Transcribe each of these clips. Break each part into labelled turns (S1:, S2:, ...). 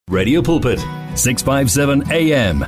S1: Radio Pulpit 657 AM.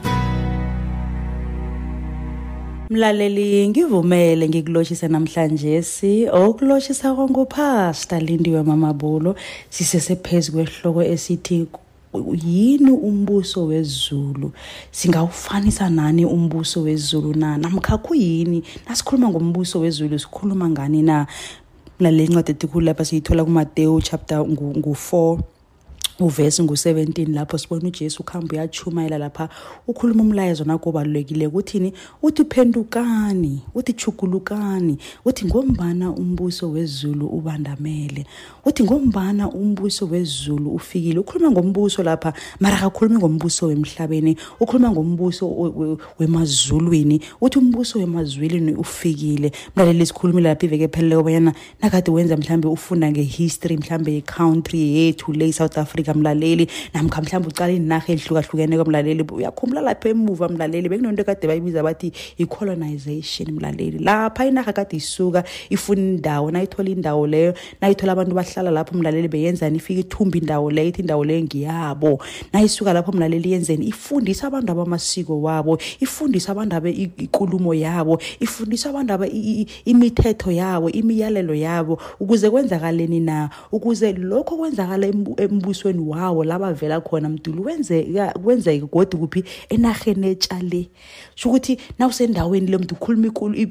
S2: Mlaleli ngivumele ngikulochisa namhlanje okulochisa kongoPastor Lindiwe Mamabulo sisesephezulu kwehloko esithi yini umbuso wezulu, singawufanisa nani umbuso wezulu namkha kuyini nasikhuluma ngombuso wezulu sikhuluma ngani na? Mlaleli incwadi etikulu lapha siyithola kuMateyu chapter 4 uverse 17 lapho sibona uJesu ukhamba uyachumayela lapha ukhuluma umlayezo nakubalulekile ukuthini, uthi phendukani, uthi chukulukani, uthi ngombana umbuso wezulu ubandamele, uthi ngombana umbuso wezulu ufikile. Ukhuluma ngombuso lapha mara akakhulumi ngombuso wemhlabeni, ukhuluma ngombuso wemazulwini, uthi umbuso wemazulwini ufikile. Mlaleli sikhulumile lapha iveke phelele obanyana nakade wenza mhlambe ufunda ngehistory mhlambe icountry yethu le South Africa mlaleli, namkha mhlawumbe uqala inarha ehlukahlukeneko mlaleli, uyakhumbula lapha emuva mlaleli bekunento kade bayibiza bathi icolonization mlaleli. Lapha inarha kade isuka ifuna indawo, nayithola indawo leyo, nayithola abantu bahlala lapho mlaleli beyenzani, ifika ithumba indawo leyo, ithi indawo leyo ngiyabo. Nayisuka lapho mlaleli yenzeni, ifundisa abantu abamasiko wabo, ifundisa abantu ikulumo yabo, ifundisa abantu imithetho yabo, imiyalelo yabo, ukuze kwenzakaleni na, ukuze lokho kwenzakala embusweni wawo labavela khona mdulu kwenzeke godi kuphi enarheni etshale. Ukuthi nawusendaweni le mntu ukhuluma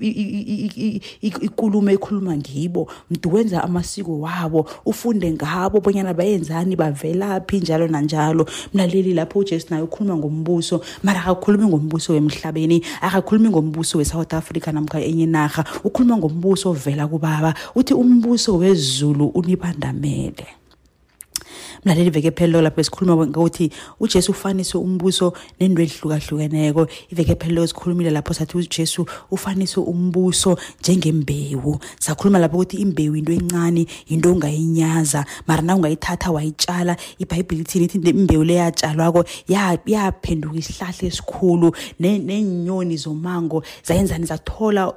S2: ikulumo ekhuluma ngibo, mntu wenza amasiko wabo, ufunde ngabo bonyana bayenzani, bavelaphi njalo nanjalo. Mlaleli lapho uJesu naye ukhuluma ngombuso, mara akakhulumi ngombuso wemhlabeni, akakhulumi ngombuso weSouth Africa namkha enye narha, ukhuluma ngombuso ovela kubaba. Uthi umbuso wezulu unibandamele. Mlaleli veke phelo lapho sikhuluma ngokuthi uJesu ufanise umbuso nendwe ehlukahlukeneko. Iveke phelo sikhulumile lapho sathi uJesu ufanise umbuso njengembewu. Sakhuluma lapho ukuthi imbewu into encane, into ongayinyaza, mara na ungayithatha wayitshala, iBhayibheli ithi imbewu le yatshalwako yaphenduka isihlahla esikhulu, nenyoni zomango zayenzani, zathola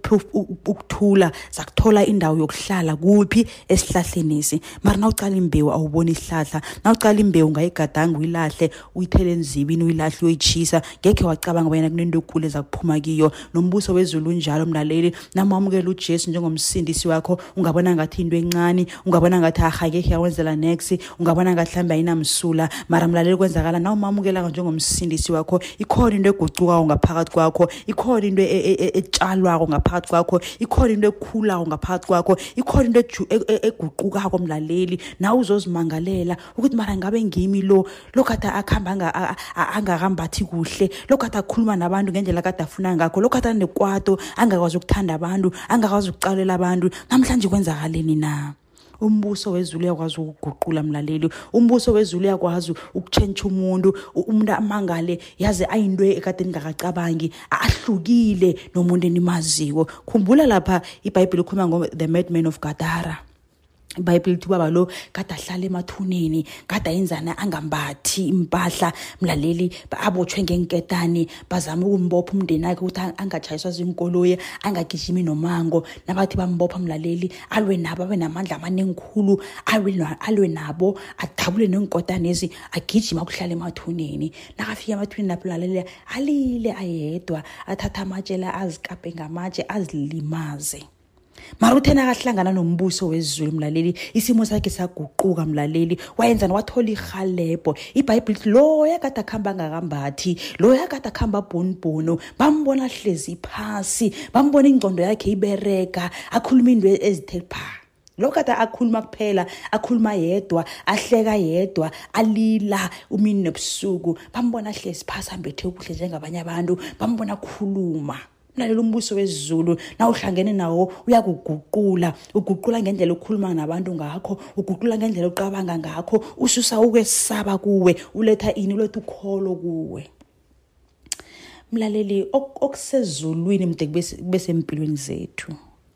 S2: ukuthula, zakuthola indawo yokuhlala kuphi esihlahleni esi. Mara na uqala imbewu awuboni isihlahla, na uqala imbewu ngayigadanga uyilahle, uyithele enzibini, uyilahle uyichisa, ngeke wacabanga bayena kunento enkulu ezakuphuma kiyo. Nombuso wezulu njalo mlaleli, namamukela uJesu njengomsindisi wakho, ungabona ngathi into encane, ungabona ngathi ahake yawenzela next, ungabona ngathi mhlawumbe ayinamsula, mara mlaleli kwenzakala na umamukela njengomsindisi wakho, ikhona into eguqukayo ngaphakathi kwakho, ikhona into etshalwako ngaphakathi kwakho, ikhona into ekhulayo ngaphakathi kwakho, ikhona into eguqukako mlaleli. Na uzozimangalela ukuthi mara ngabe ngimi lo kade akhamba angakambathi kuhle, lo kade akhuluma nabantu ngendlela kade afuna ngakho, lo kade nekwato angakwazi ukuthanda abantu, angakwazi ukucalela abantu, namhlanje kwenzakaleni na? Umbuso wezulu uyakwazi ukuguqula mlaleli, umbuso wezulu uyakwazi ukuchange umuntu amangale yaze ayinto ekade ningakacabangi, ahlukile nomuntu enimaziko. Khumbula lapha iBhayibheli ikhuluma ngo the madman of Gadara. iBhayibheli lithi baba lo kade ahlala emathuneni, kade ayenzana angambathi impahla mlaleli, abotshwe ngenketani, bazama ukumbopha umndeni wakhe ukuthi angachayiswa zinkoloyi, angagijimi nomango, nabathi bambopha mlaleli, alwe nabo abe namandla amanenkulu, alwe nabo, adabule nenkotane ezi, agijima ukuhlala emathuneni. Nakafika emathuneni lapho mlaleli alile ayedwa, athatha amatshela azikape ngamatshe azilimaze. Mara uthena akahlangana nombuso wezulu mlaleli, isimo sakhe saguquka mlaleli, wayenzana wathola ihalebo. iBhayibheli lithi lo yakade akhamba ngakambathi, lo yakade akhamba bhonibhono, bambona hlezi phasi, bambona ingqondo yakhe ibereka, akhuluma into ezithe pha. Lo kade akhuluma kuphela, akhuluma yedwa, ahleka yedwa, alila umini nebusuku, bambona hlezi phasi ambethe kuhle njengabanye abantu, bambona khuluma. Mlaleli umbuso wezulu na uhlangene nawo uyakuguqula, uguqula ngendlela okhuluma nabantu ngakho, uguqula ngendlela oqabanga ngakho, ususa ukwesaba kuwe, uletha uletha ukholo kuwe. Mlaleli okusezulwini mde bese empilweni zethu,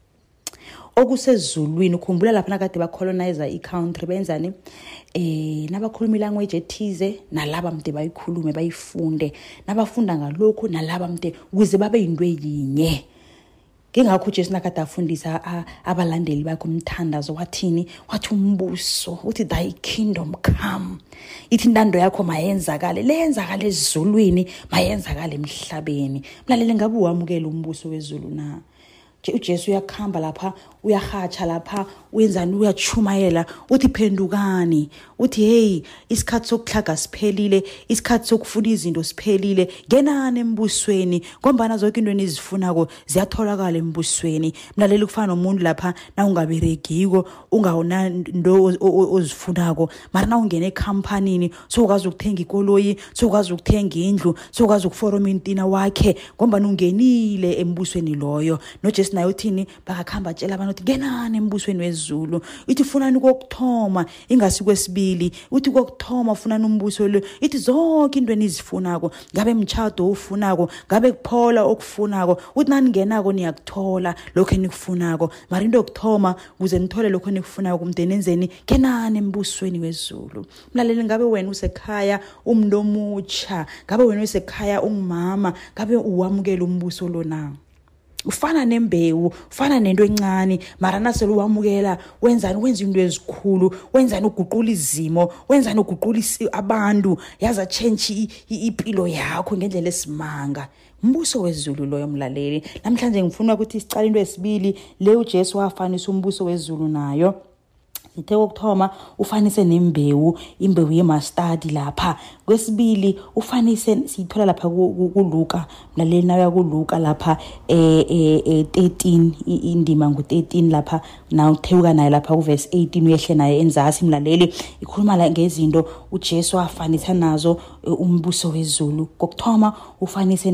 S2: okusezulwini ukhumbula lapha nakade bacolonize icountry benzani, nabakhuluma ilanguage ethize nalaba mde bayikhulume bayifunde, nabafunda ngalokho nalaba mde ukuze babe into eyinye. Ngengakho uJesu nakade afundisa abalandeli bakhe umthandazo wathini? Wathi umbuso, uthi thy kingdom come. Ithi intando yakho mayenzakale, lenzakale ezulwini, mayenzakale emhlabeni. Mlaleli, ngabe uwamukela umbuso wezulu na? uJesu uyakhamba lapha, uyahatsha lapha, wenzani, uyachumayela, uthi phendukani, uthi hey, isikhathi sokuhlaga siphelile, isikhathi sokufuna izinto siphelile, ngenani embusweni, ngombana zonke into enizifunako ziyatholakala embusweni. Mlaleli, kufana nomuntu lapha na ungaberegiko, ungawona ndo ozifunako, mara na ungene ekhampanini, sokwazi ukuthenga ikoloyi, sokwazi ukuthenga indlu, sokwazi ukuforoma intina wakhe, ngombana ungenile embusweni loyo. noJesu naye uthini? Bakakhamba tshela abantu uthi ngenani embusweni wezulu. Ithi funani kokuthoma, ingasi kwesibili. Uthi kokuthoma funani umbuso lo. Ithi zonke into enizifunako, ngabe mtchado ufunako, ngabe kuphola okufunako, uthi nani ngenako niyakuthola lokho enikufunako. Mara into yokuthoma kuze nithole lokho enikufunako kumnteni enzeni, ngenani embusweni wezulu. Mlaleli, ngabe wena usekhaya umuntu omutsha, ngabe wena usekhaya ungumama, ngabe uwamukela umbuso lo na? Ufana nembewu, ufana nento encane, mara naselo wamukela, wenzani? Wenza into ezikhulu, wenzani? Uguqula izimo, wenzani? Uguqula abantu, yaza change impilo yakho ngendlela esimanga. Umbuso wezulu loyo mlaleli. Namhlanje ngifuna ukuthi sicala into esibili le uJesu wafanisa umbuso wezulu nayo. Ithe kokuthoma ufanise nembewu, imbewu yemastadi lapha. Kwesibili ufanise, siyithola lapha kuLuka, mlaleli nawe kuLuka lapha 13, indima ngo13 lapha, na uthewuka naye lapha kuverse 18 uyehle naye enzasi. Mlaleli, ikhuluma la ngezinto uJesu afanisa nazo umbuso wezulu. Kokuthoma ufanise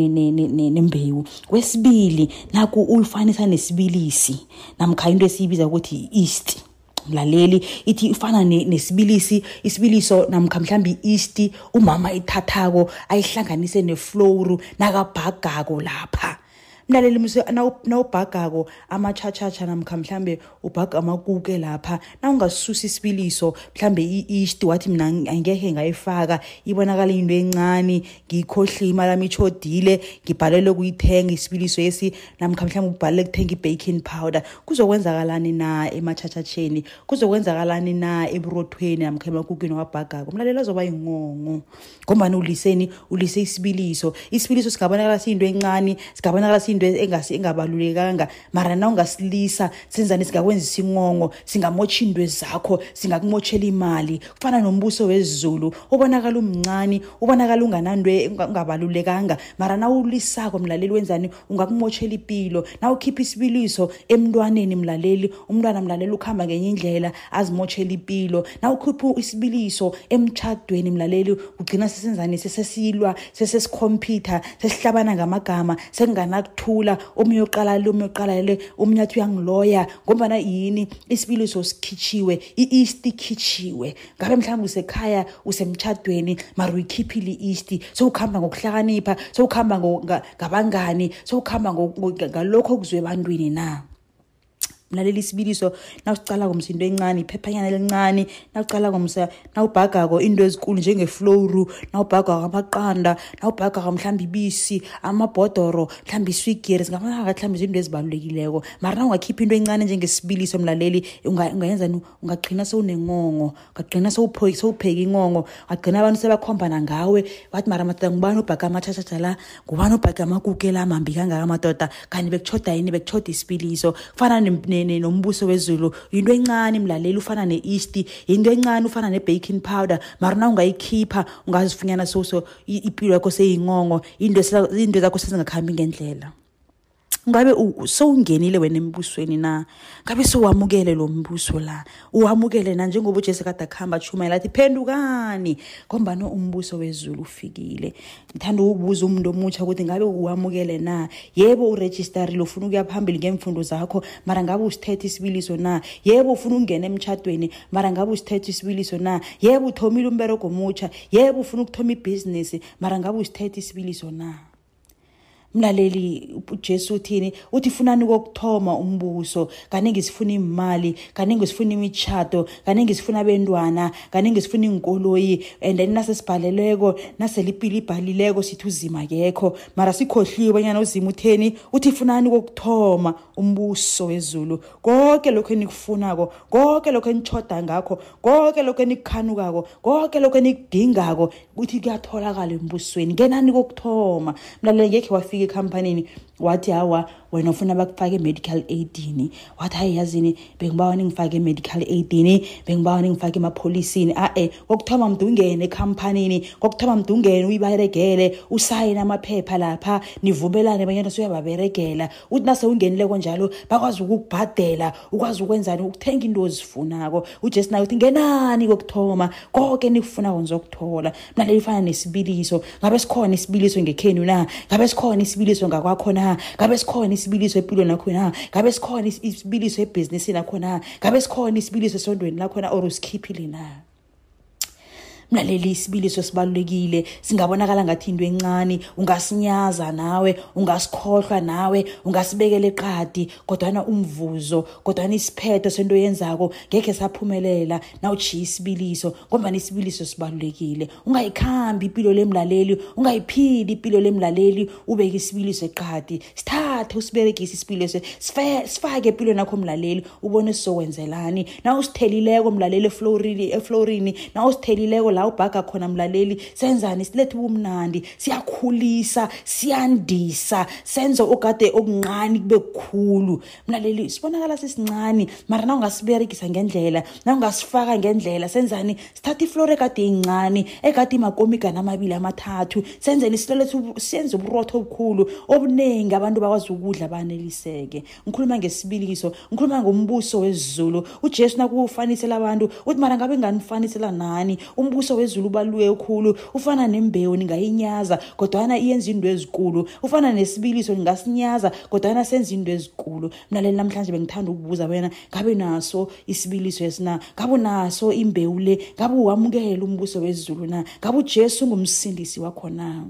S2: nembewu. Kwesibili naku ufanisa nesibilisi, namkha into esibiza ukuthi yeast. Mlaleli, ithi ifana nesibilisi, isibiliso namkha mhlambi yeast umama ithathako ayihlanganise neflour nakabhagako lapha. Mlaleli, nawubhagako amachachacha namkha mhlambe ubhaga amakuke lapha, na ungasusa isibiliso mhlambe yeast wathi mina angeke ngayifaka, ibonakala into encane, ngikhohle imali yami ichodile, ngibhalele kuyithenga isibiliso esi, namkha mhlambe ubhalele ukuthenga baking powder, kuzokwenzakalani na emachachacheni? Kuzokwenzakalani na eburothweni namkha emakukeni wabhagako? Mlaleli, azoba ingongo, ngombana ulise isibiliso. Isibiliso singabonakala siyinto encane, singabonakala siyinto engabalulekanga, mara na ungasilisa senzani singakwenza isingongo, singamotsha into zakho, singakumochela imali. Kufana nombuso wezulu, ubonakala umncane, ubonakala ungananto engabalulekanga, mara na ulisako mlaleli wenzani? Ungakumochela impilo. Na ukhipha isibiliso emntwaneni mlaleli, umntwana mlaleli ukhamba ngenye indlela azimochela impilo. Na ukhipha isibiliso emtchadweni mlaleli, ugcina sesenzani? Sesesilwa, sesesikhompyutha, sesihlabana ngamagama, sekunganakuthula, omunye uqala le, omunye athi uyangiloya, ngombana yini? Isibiliso sikhichiwe, i-yeast ikhichiwe. Ngabe mhlawumbe usekhaya usemtchadweni, mara uyikhiphile i-yeast, sowukhamba ngokuhlakanipha, sowukhamba ngabangani, sowukhamba ngalokho okuzwe ebantwini na? Mlaleli, isibiliso nawucala ngomsindo encane, iphephanyana elincane, nawucala ngomsa, nawubhagako into ezikulu njengeflour, nawubhagako amaqanda, nawubhagako mhlambi ibisi, amabhodoro, mhlambi iswigiri, singabona mhlambi izinto ezibalulekileko. Mara na ungakhipha into encane njengesibiliso mlaleli, ungayenzani? Ungagcina sewunengongo, ungagcina sewupheka ingongo, ungagcina abantu sebakhombana ngawe, wathi mara madoda ngubani obhaga amachachacha la, ngubani obhaga amakuke la mambi kangaka amadoda, kanti bekuchoda yini? Bekuchoda isibiliso. Kufana nombuso wezulu, into encane mlaleli, ufana ne-yeast, into encane ufana ne-baking powder, mara na ungayikhipha ungazifunyana impilo yakho seyingongo, into zakho sezingakhambi ngendlela. Ngabe sowungenile wena embusweni na? Ngabe sowamukele lo mbuso la? Uwamukele na njengoba uJesu kade akhamba achumayela athi phendukani, ngombana umbuso wezulu ufikile. Ngithanda ukubuza umuntu omutsha ukuthi ngabe uwamukele na? Yebo uregisterile, ufuna ukuya phambili ngemfundo zakho, mara ngabe usithethe isibiliso na? Yebo ufuna ukungena emtchadweni, mara ngabe usithethe isibiliso na? Yebo uthomile umberego omutsha, yebo ufuna ukuthoma ibhizinisi, mara ngabe usithethe isibiliso na? Mlaleli, uJesu uthi funani kokuthoma umbuso, kaningi sifuna imali, kaningi sifuna imichato, kaningi sifuna abentwana, kaningi sifuna inkoloyi, and then nasesibhaleleko naselipili ibhalileko sithi uzima kekho, mara sikhohliwe banyana uzima uthi funani kokuthoma umbuso wezulu. Konke lokho enikufunako, konke lokho enichoda ngakho, konke lokho enikukhanukako, konke lokho enikudingako uthi kuyatholakala embusweni. Ngenani kokuthoma. Mlaleli, ngekhe wafika ekhampanini wathi hawa wena ufuna bakufake medical aid, wathi hayi yazini bengibawa ningifake medical aid, bengibawa ningifake emapholisini. Kokuthoma mntu ungene ekhampanini, kokuthoma mntu ungene uyibaregele, usayine amaphepha lapha, nivumelane banyana soyababeregela. Uthi nase ungenileko njalo bakwazi ukukubhadela, ukwazi ukwenzani, ukuthenga into ozifunako. uJesu naye uthi ngenani kokuthoma, konke nikufunako nizokuthola. Mlaleli, ifana nesibiliso. Ngabe sikhona isibiliso ngekhenu na? Ngabe sikhona isibiliso ngakwakho na? Ngabe sikhona isibiliso empilweni lakho na? Ngabe sikhona isibiliso ebhizinisini lakho na? Ngabe sikhona isibiliso esondweni lakho na, or usikhiphile na? Mlaleli, isibiliso sibalulekile, singabonakala ngathi into encane, ungasinyaza nawe, ungasikhohlwa nawe, ungasibekela eqadi, kodwana umvuzo, kodwana isiphetho sento yenzako ngeke saphumelela na ujiya isibiliso, ngoba isibiliso sibalulekile. Ungayikhambi impilo lemlaleli, ungayiphili impilo lemlaleli ubeke isibiliso eqadi. Sithathe usiberegise isibiliso, sifake empilweni yakho mlaleli, ubone sizokwenzelani. Na usithelileko mlaleli eflorini, na usithelileko la ubhaga khona mlaleli, senzani? Silethe ubumnandi, siyakhulisa, siyandisa, senze okade okuncane kube kukhulu. Mlaleli, sibonakala sisincane, mara na ungasiberegisa ngendlela, na ungasifaka ngendlela, senzani? Sithathe iflora ekade incane, ekade imakomika namabili amathathu, senzeni senze uburotho obukhulu obunengi, abantu bakwazi ukudla baneliseke. Ngikhuluma ngesibiliso, ngikhuluma ngombuso wezulu. uJesu nakufanisela abantu uthi mara ngabe nganifanisela nani? Umbuso wezulu ubaluleke kakhulu, ufana nembewu ningayinyaza kodwana iyenza into ezikulu, ufana nesibiliso ningasinyaza kodwana senza into ezikulu. Mlaleli, namhlanje bengithanda ukubuza wena, ngabe naso isibiliso esina? Ngabe naso imbewu le? Ngabe uwamukela umbuso wezulu na? Ngabe uJesu ngumsindisi wakho na?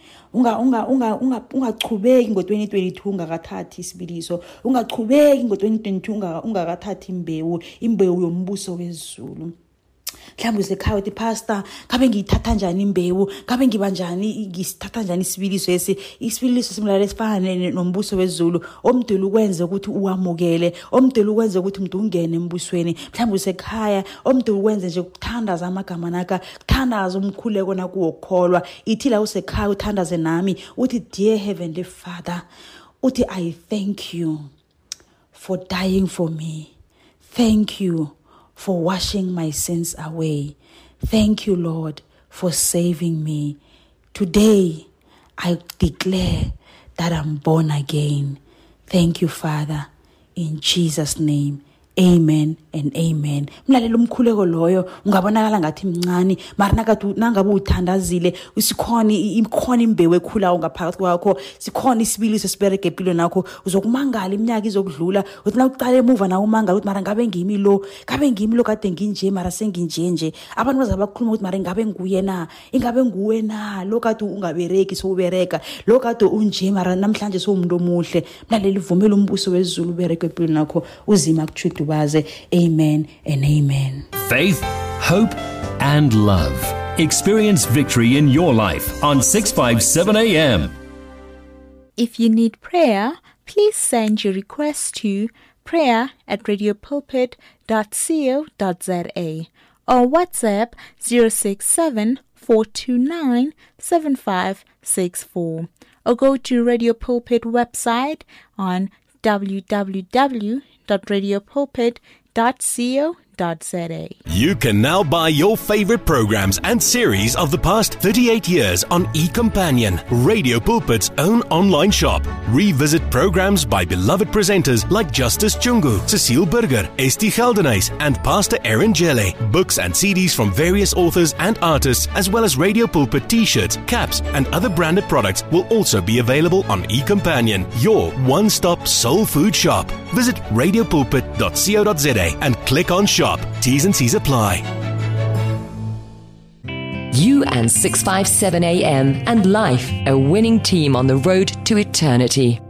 S2: Ungachubeki ngo-2022 ungakathathi isibiliso, ungachubeki ngo-2022 ungakathathi imbewu yombuso wezulu. Mhlawumbe usekhaya uthi pastor, ngabe ngiyithatha njani imbewu? Ngabe ngisithatha njani isibiliso esi? Isibiliso simlaleli sifana nombuso wezulu, omdela ukwenza ukuthi uwamukele, omdela ukwenza ukuthi umuntu ungene embusweni. Mhlawumbe usekhaya, omdela ukwenza nje ukuthandaza amagama naka, kuthandaza umkhuleko naku wokukholwa. Ithi la usekhaya uthandaze nami uthi, dear heavenly Father, uthi I thank you for dying for me. Thank you for washing my sins away. Thank you, Lord, for saving me. Today, I declare that I'm born again. Thank you, Father, in Jesus' name. Amen and amen. Mlaleli, umkhuleko loyo ungabonakala ngathi mncane, mara nangabe uthandazile, sikhona imbewu ekhulayo ngaphakathi kwakho, sikhona isibiliso sibereke empilweni yakho, uzokumangala iminyaka izokudlula, uthi na uqala emuva na umangala uthi mara ngabe ngimi lo kade nginje mara senginje. Abantu bazabakhuluma ukuthi mara ngabe nguye na, ingabe nguwe na, lo kade ungabereki sowubereka, lo kade unje mara namhlanje sowumuntu omuhle. Mlaleli, vumela umbuso wezulu ubereke empilweni yakho, uzima kuchudu. Amen and amen.
S1: Faith, hope, and love. Experience victory in your life on 657 AM.
S3: If you need prayer, please send your request to prayer@radiopulpit.co.za or WhatsApp 067-429-7564 or go to Radio Pulpit website on www.radiopulpit.co.za.
S4: You can now buy your favorite programs and series of the past 38 years on eCompanion, Radio Pulpit's own online shop. Revisit programs by beloved presenters like Justice Chungu, Cecile Burger, Esti Geldenhuys, and Pastor Aaron Jelle. Books and CDs from various authors and artists, as well as Radio Pulpit t-shirts, caps, and other branded products will also be available on eCompanion, your one-stop soul food shop. Visit radiopulpit.co.za and click on shop. T's and C's apply.
S5: You and 657 AM and life, a winning team on the road to eternity.